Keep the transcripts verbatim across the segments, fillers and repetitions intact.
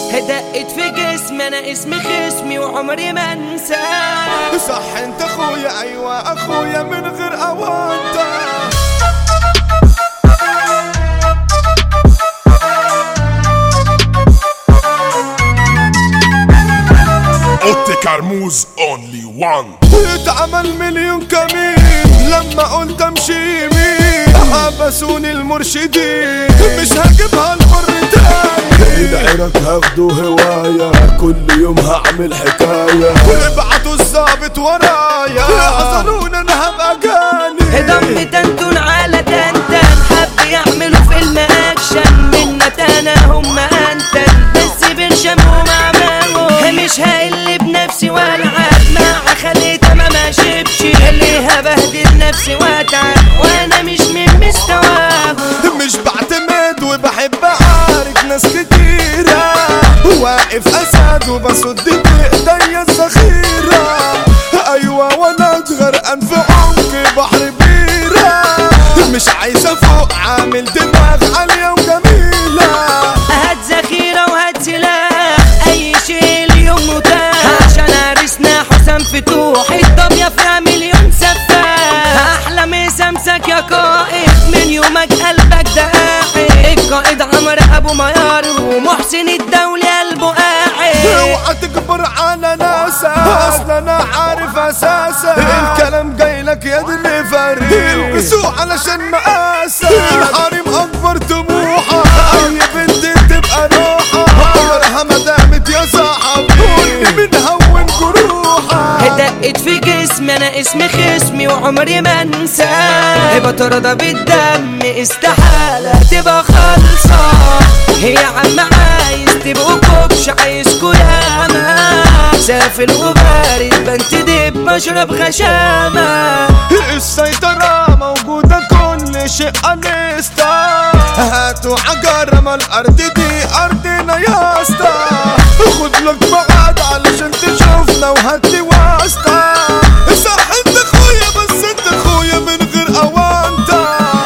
دقت في جسمي انا اسمي خصمي وعمري ما انساه. صح انت اخويا، ايوه اخويا من غير اوانطه. اوتي كرموز اونلي وان. اتعمل مليون كمين لما قلت امشي يمين، حبسوني المرشدين مش هجيبها الحر تاني. العراق هاخده هواية كل يوم هعمل حكاية، وابعتوا الظابط ورايا حصلونا انا هبقى جاني. دم تنتون على تنتن حب يعملوا فيلم اكشن منا تانا هم انتن، بس برشمهم عمامهم مش هقل بنفسي والعب مع خليتها ما ماشيبش اللي هبهدل نفسي واتعب وانا مش من مستواهم. مش بعتمد وبحب اعارك ناس كتيرة، واقف اسد وبصد بايديا الذخيرة. ايوه وانا غرقان في عمق بحر بيرة، مش عايز افوق عامل دماغ عالية وجميلة. هات ذخيرة وهات سلاح اي شيء اليوم متاح، عشان عرسنا حسام فتوح الطابية فيها مليون سفاح. احلى مسامسك يا قائد من يومك قلبك ده قاعد، القائد عمرو ابو ميار ومحسن الدولي قلبه قاعد. اوعى تكبر على ناسا اصلا انا عارف اساسا الكلام جاي لك يا دي اللي فريق البسوه علشان مقاسا. الحريم اكبر طموحه اي بنت تبقى روحه، عمرها ما دامت يا صاحبي بنهون جروحها. دقت في جسمي انا اسمي خصمي وعمري ما انساه، بترضى بالدم استحالة تبقى خالصة. يا عم عايز تبقوا كوبش عايزكوا ياما، سافل وبارد بنتدب بشرب غشامة. السيطرة موجودة كل شيء انستا، هاتوا عجرة ما الارض دي ارضنا يا اسطى. خد لك بعد علشان تشوفنا وهاتلي واسطة. صح انت اخويا بس انت اخويا من غير اوانطة.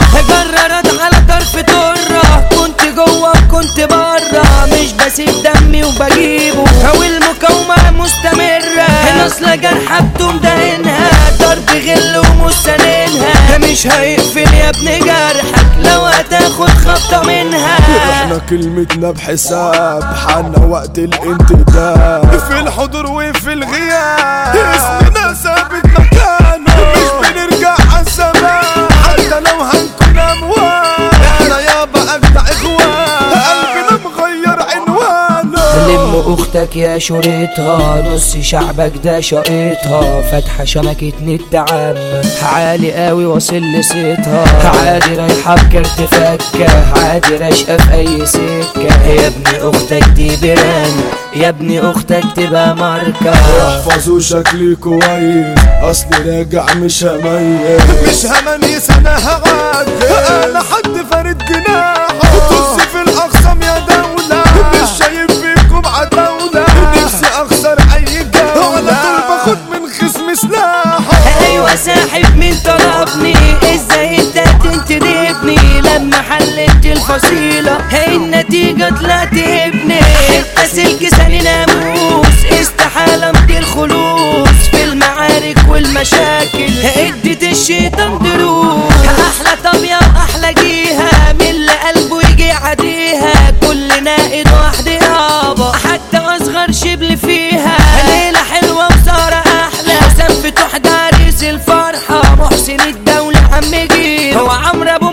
جررت على طرف طرة كنت جوه وكنت برا، مش بسيب دمي وبجيبه والمقاومة مستمرة. نصلة جرحة بتمدهنها ضرب غل ومستنينها، مش هيقفل يا ابن جرحك لو هتاخد خبطة منها. احنا كلمتنا بحساب حنا وقت الانتداب، في الحضور وفي الغياب اسمنا ثابت مكانه، مش بنرجع عالزمان حتى لو هنكون اموال. احنا يابا اجدع اخوان قلبنا مغير عنوانه. لم اختك يا شريطها نص شعبك ده شقيطها، فاتحه شبكة نت عام عالي قوي واصل لصيتها. عادي رايحه بكرت فكه عادي راشقه في اي سكه، يا ابن اختك دي بران يا ابن اختك تبقى ماركه. احفظوا شكلي كويس اصلي راجع مش هميز، مش همنيس انا هعدي انا حد فارد جناحه. طز في الاقسام يا دولة مش شايف فيكم عتاولة، نفسي اخسر اي جولة على طول باخد من خصم سلاحه. ايوه ساحب مين طلبني ازاي انت تنتدبني، لما حلت الفصيلة هي النتيجة طلعت ابني. حتى سلك ثاني ناموس استحالة امضي الخلوص في المعارك والمشاكل اديت الشيطان دروس. احلى طابية واحلى جيها من اللي قلبه يجي عديها، كل نائد واحد يابا حتى اصغر شبل فيها. ليلة حلوة وسهرة احلى حسام فتوح دارس الفرحة، محسن الدولة عم جيل هو عمرو